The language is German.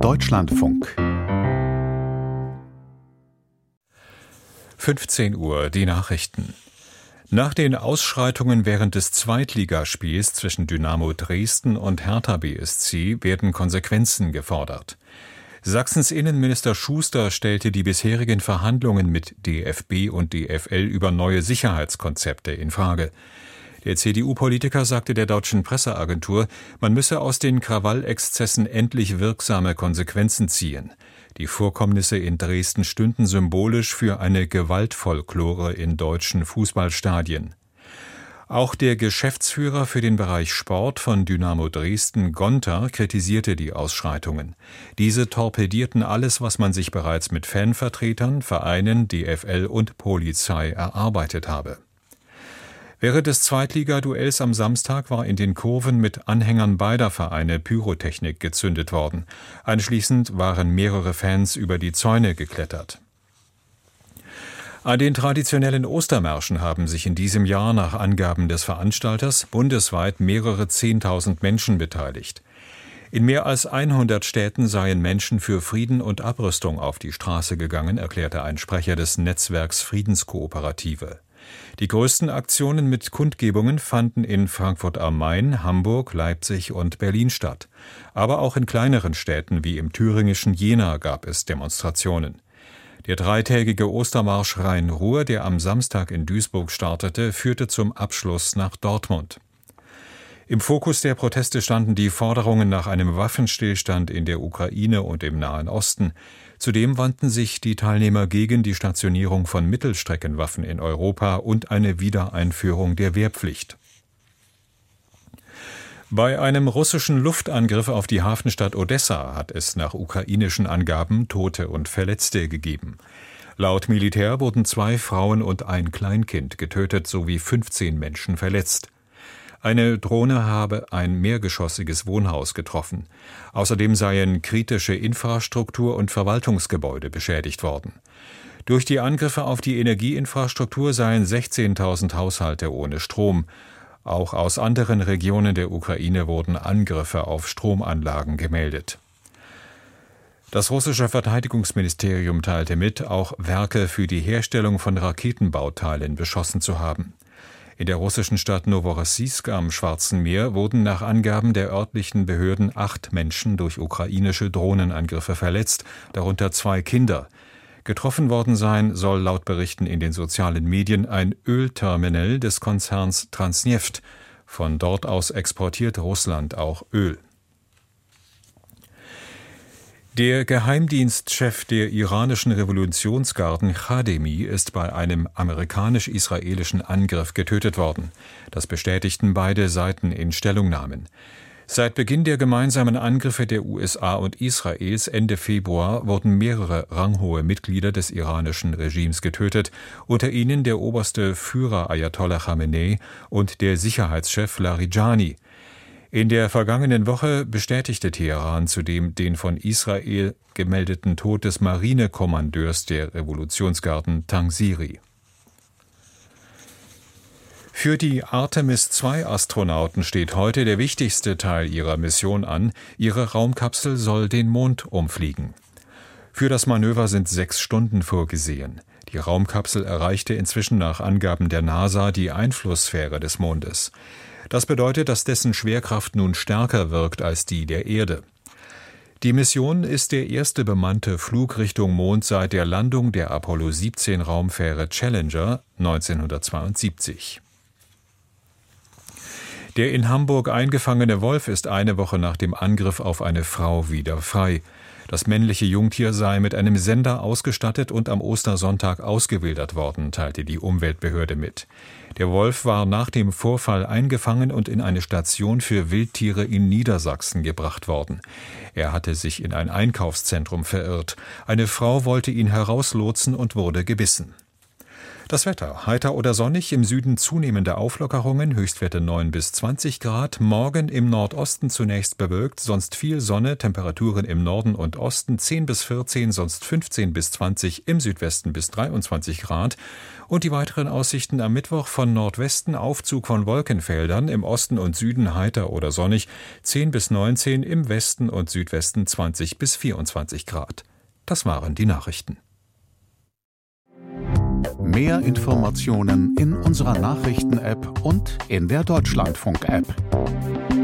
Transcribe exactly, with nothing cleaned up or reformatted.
Deutschlandfunk. fünfzehn Uhr, die Nachrichten. Nach den Ausschreitungen während des Zweitligaspiels zwischen Dynamo Dresden und Hertha B S C werden Konsequenzen gefordert. Sachsens Innenminister Schuster stellte die bisherigen Verhandlungen mit D F B und D F L über neue Sicherheitskonzepte in Frage. Der C D U-Politiker sagte der deutschen Presseagentur, man müsse aus den Krawallexzessen endlich wirksame Konsequenzen ziehen. Die Vorkommnisse in Dresden stünden symbolisch für eine Gewaltfolklore in deutschen Fußballstadien. Auch der Geschäftsführer für den Bereich Sport von Dynamo Dresden, Gonter, kritisierte die Ausschreitungen. Diese torpedierten alles, was man sich bereits mit Fanvertretern, Vereinen, D F L und Polizei erarbeitet habe. Während des Zweitligaduells am Samstag war in den Kurven mit Anhängern beider Vereine Pyrotechnik gezündet worden. Anschließend waren mehrere Fans über die Zäune geklettert. An den traditionellen Ostermärschen haben sich in diesem Jahr nach Angaben des Veranstalters bundesweit mehrere Zehntausend Menschen beteiligt. In mehr als hundert Städten seien Menschen für Frieden und Abrüstung auf die Straße gegangen, erklärte ein Sprecher des Netzwerks Friedenskooperative. Die größten Aktionen mit Kundgebungen fanden in Frankfurt am Main, Hamburg, Leipzig und Berlin statt. Aber auch in kleineren Städten wie im thüringischen Jena gab es Demonstrationen. Der dreitägige Ostermarsch Rhein-Ruhr, der am Samstag in Duisburg startete, führte zum Abschluss nach Dortmund. Im Fokus der Proteste standen die Forderungen nach einem Waffenstillstand in der Ukraine und im Nahen Osten. Zudem wandten sich die Teilnehmer gegen die Stationierung von Mittelstreckenwaffen in Europa und eine Wiedereinführung der Wehrpflicht. Bei einem russischen Luftangriff auf die Hafenstadt Odessa hat es nach ukrainischen Angaben Tote und Verletzte gegeben. Laut Militär wurden zwei Frauen und ein Kleinkind getötet sowie fünfzehn Menschen verletzt. Eine Drohne habe ein mehrgeschossiges Wohnhaus getroffen. Außerdem seien kritische Infrastruktur und Verwaltungsgebäude beschädigt worden. Durch die Angriffe auf die Energieinfrastruktur seien sechzehntausend Haushalte ohne Strom. Auch aus anderen Regionen der Ukraine wurden Angriffe auf Stromanlagen gemeldet. Das russische Verteidigungsministerium teilte mit, auch Werke für die Herstellung von Raketenbauteilen beschossen zu haben. In der russischen Stadt Noworossijsk am Schwarzen Meer wurden nach Angaben der örtlichen Behörden acht Menschen durch ukrainische Drohnenangriffe verletzt, darunter zwei Kinder. Getroffen worden sein soll laut Berichten in den sozialen Medien ein Ölterminal des Konzerns Transneft. Von dort aus exportiert Russland auch Öl. Der Geheimdienstchef der iranischen Revolutionsgarden Chademi ist bei einem amerikanisch-israelischen Angriff getötet worden. Das bestätigten beide Seiten in Stellungnahmen. Seit Beginn der gemeinsamen Angriffe der U S A und Israels Ende Februar wurden mehrere ranghohe Mitglieder des iranischen Regimes getötet, unter ihnen der oberste Führer Ayatollah Khamenei und der Sicherheitschef Larijani. In der vergangenen Woche bestätigte Teheran zudem den von Israel gemeldeten Tod des Marinekommandeurs der Revolutionsgarden Tangsiri. Für die Artemis zwei Astronauten steht heute der wichtigste Teil ihrer Mission an. Ihre Raumkapsel soll den Mond umfliegen. Für das Manöver sind sechs Stunden vorgesehen. Die Raumkapsel erreichte inzwischen nach Angaben der NASA die Einflusssphäre des Mondes. Das bedeutet, dass dessen Schwerkraft nun stärker wirkt als die der Erde. Die Mission ist der erste bemannte Flug Richtung Mond seit der Landung der Apollo siebzehn Raumfähre Challenger neunzehnhundertzweiundsiebzig. Der in Hamburg eingefangene Wolf ist eine Woche nach dem Angriff auf eine Frau wieder frei. Das männliche Jungtier sei mit einem Sender ausgestattet und am Ostersonntag ausgewildert worden, teilte die Umweltbehörde mit. Der Wolf war nach dem Vorfall eingefangen und in eine Station für Wildtiere in Niedersachsen gebracht worden. Er hatte sich in ein Einkaufszentrum verirrt. Eine Frau wollte ihn herauslotsen und wurde gebissen. Das Wetter: heiter oder sonnig, im Süden zunehmende Auflockerungen, Höchstwerte neun bis zwanzig Grad. Morgen im Nordosten zunächst bewölkt, sonst viel Sonne, Temperaturen im Norden und Osten zehn bis vierzehn, sonst fünfzehn bis zwanzig, im Südwesten bis dreiundzwanzig Grad. Und die weiteren Aussichten am Mittwoch: von Nordwesten Aufzug von Wolkenfeldern, im Osten und Süden heiter oder sonnig, zehn bis neunzehn, im Westen und Südwesten zwanzig bis vierundzwanzig Grad. Das waren die Nachrichten. Mehr Informationen in unserer Nachrichten-App und in der Deutschlandfunk-App.